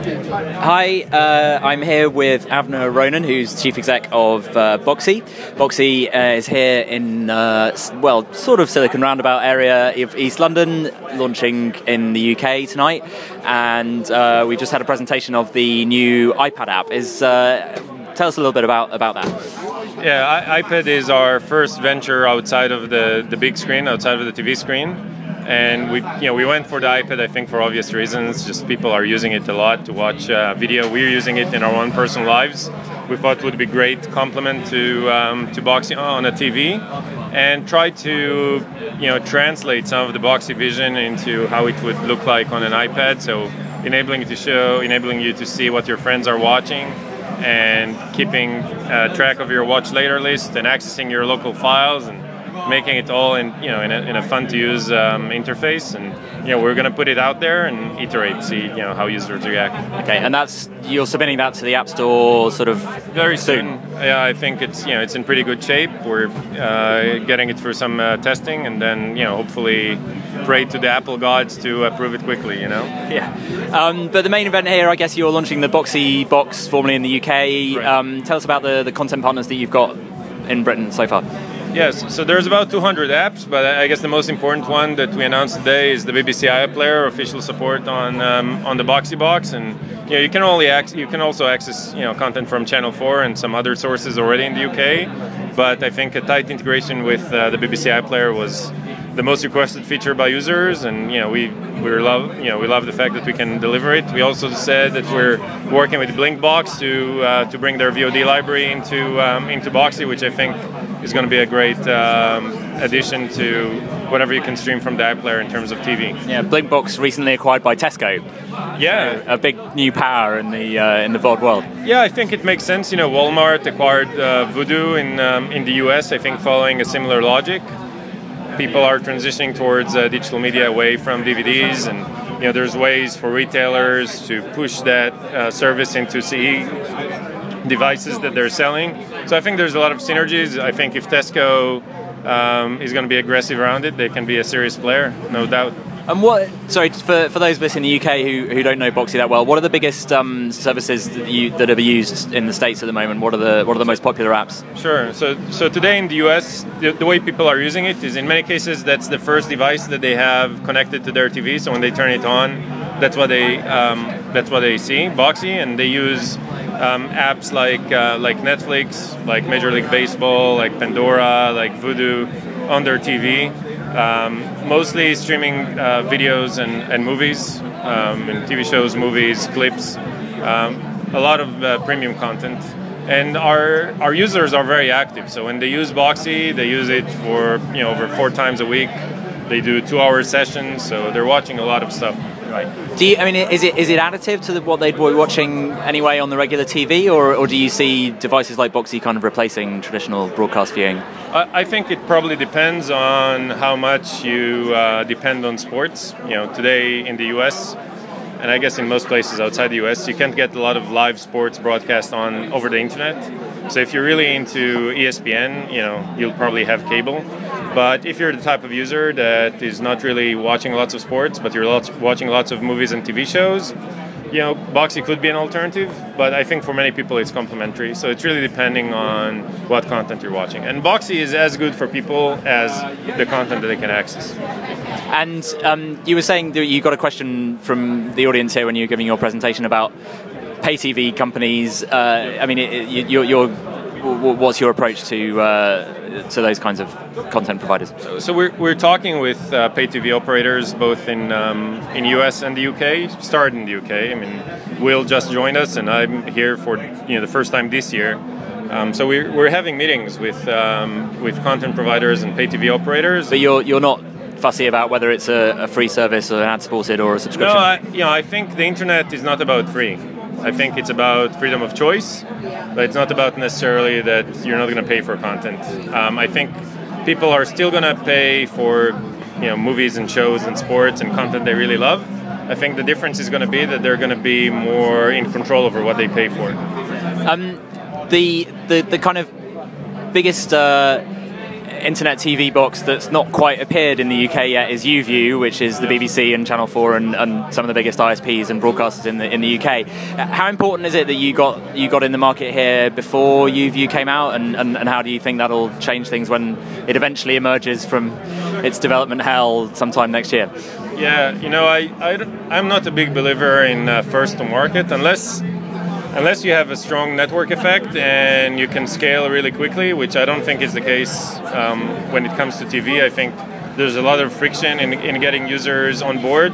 Hi, I'm here with Avner Ronen, who's chief exec of Boxy. Boxy is here in, sort of Silicon Roundabout area of East London, launching in the UK tonight. And we just had a presentation of the new iPad app. Tell us a little bit about that. Yeah, iPad is our first venture outside of the big screen, outside of the TV screen. And we went for the iPad, I think, for obvious reasons. Just people are using it a lot to watch video. We're using it in our own personal lives. We thought it would be a great complement to Boxy on a TV, and try to translate some of the Boxy vision into how it would look like on an iPad. So enabling you to see what your friends are watching, and keeping track of your watch later list, and accessing your local files, and making it all in a fun to use interface. And we're going to put it out there and iterate, see how users react. Okay, and you're submitting that to the App Store sort of very soon. Yeah, I think it's in pretty good shape. We're getting it through some testing, and then hopefully pray to the Apple gods to approve it quickly. Yeah. But the main event here, I guess you're launching the Boxy Box, formerly in the UK. Right. Tell us about the content partners that you've got in Britain so far. Yes, so there's about 200 apps, but I guess the most important one that we announced today is the BBC iPlayer official support on the Boxy Box, and you can also access content from Channel 4 and some other sources already in the UK. But I think a tight integration with the BBC iPlayer was the most requested feature by users, and we love the fact that we can deliver it. We also said that we're working with Blinkbox to bring their VOD library into Boxy, which I think is going to be a great addition to whatever you can stream from the iPlayer in terms of TV. Yeah, Blinkbox recently acquired by Tesco. Yeah, a big new power in the VOD world. Yeah, I think it makes sense. Walmart acquired Vudu in the US. I think following a similar logic. People are transitioning towards digital media away from DVDs, and there's ways for retailers to push that service into CE devices that they're selling. So I think there's a lot of synergies. I think if Tesco is going to be aggressive around it, they can be a serious player, no doubt. And for those of us in the UK who don't know Boxy that well, what are the biggest services that are used in the States at the moment? What are the most popular apps? Sure. So today in the US, the way people are using it is, in many cases, that's the first device that they have connected to their TV. So when they turn it on, that's what they see, Boxy, and they use apps like Netflix, like Major League Baseball, like Pandora, like Vudu on their TV. Mostly streaming videos and movies, and TV shows, movies, clips, a lot of premium content. And our users are very active. So when they use Boxy, they use it for over 4 times a week. They do 2-hour sessions, so they're watching a lot of stuff. Right. Is it additive to what they'd be watching anyway on the regular TV, or do you see devices like Boxy kind of replacing traditional broadcast viewing? I think it probably depends on how much you depend on sports. Today in the US, and I guess in most places outside the US, you can't get a lot of live sports broadcast over the internet. So if you're really into ESPN, you'll probably have cable. But if you're the type of user that is not really watching lots of sports, but you're watching lots of movies and TV shows, Boxy could be an alternative. But I think for many people it's complementary. So it's really depending on what content you're watching. And Boxy is as good for people as the content that they can access. And you were saying that you got a question from the audience here when you were giving your presentation about pay TV companies. What's your approach to those kinds of content providers? So we're talking with pay TV operators both in US and the UK. Started in the UK. I mean, Will just joined us, and I'm here for the first time this year. So we're having meetings with content providers and pay TV operators. But you're not fussy about whether it's a free service or an ad-supported or a subscription? No, I think the internet is not about free. I think it's about freedom of choice, but it's not about necessarily that you're not going to pay for content. I think people are still going to pay for movies and shows and sports and content they really love. I think the difference is going to be that they're going to be more in control over what they pay for. The kind of biggest internet TV box that's not quite appeared in the UK yet is YouView, which is the BBC and Channel 4 and some of the biggest ISPs and broadcasters in the UK. How important is it that you got in the market here before YouView came out, and how do you think that'll change things when it eventually emerges from its development hell sometime next year? Yeah, I'm not a big believer in first to market unless you have a strong network effect and you can scale really quickly, which I don't think is the case when it comes to TV. I think there's a lot of friction in getting users on board.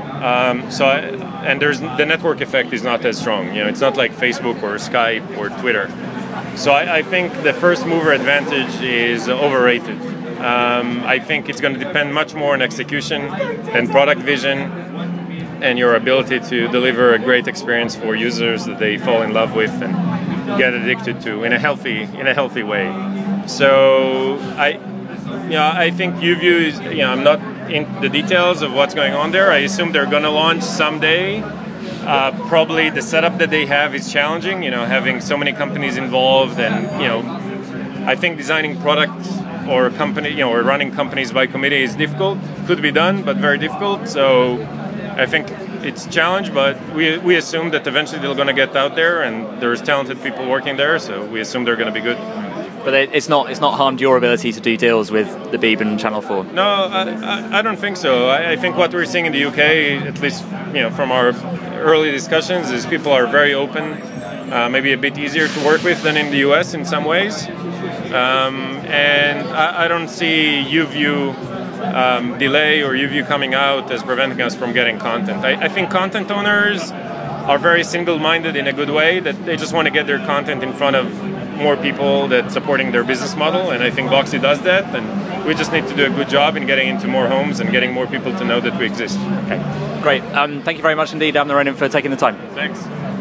The network effect is not as strong. It's not like Facebook or Skype or Twitter. So I think the first mover advantage is overrated. I think it's going to depend much more on execution and product vision and your ability to deliver a great experience for users that they fall in love with and get addicted to in a healthy way. So I think YouView is, I'm not in the details of what's going on there. I assume they're going to launch someday. Probably the setup that they have is challenging, having so many companies involved, and I think designing products or company, or running companies by committee is difficult. Could be done, but very difficult. So I think it's a challenge, but we assume that eventually they're going to get out there, and there's talented people working there, so we assume they're going to be good. But it's not harmed your ability to do deals with the Beeb and Channel 4? No, I don't think so. I think what we're seeing in the UK, at least from our early discussions, is people are very open, maybe a bit easier to work with than in the US in some ways. And I don't see YouView delay or YouView coming out as preventing us from getting content. I think content owners are very single-minded in a good way, that they just want to get their content in front of more people that's supporting their business model, and I think Boxee does that, and we just need to do a good job in getting into more homes and getting more people to know that we exist. Okay, great. Thank you very much indeed, Avner Ronen, for taking the time. Thanks.